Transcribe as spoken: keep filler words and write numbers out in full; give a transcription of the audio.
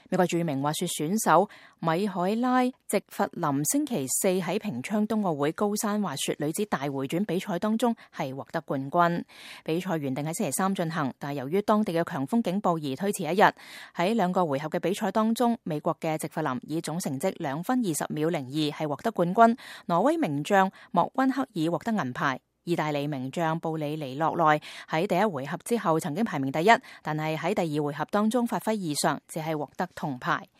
美國著名滑雪選手米凱拉席弗林星期四喺平昌冬奧會高山滑雪女子大回轉比賽當中係獲得冠軍。比賽原定喺星期三進行，但係由於當地嘅強風警報而推遲一日。喺兩個回合嘅比賽當中，美國嘅席弗林以總成績兩分二十秒零二係獲得冠軍，挪威名將莫溫克爾獲得銀牌。意大利名將布里尼諾內喺第一回合之後曾經排名第一，但係喺第二回合當中發揮異常，只係獲得銅牌。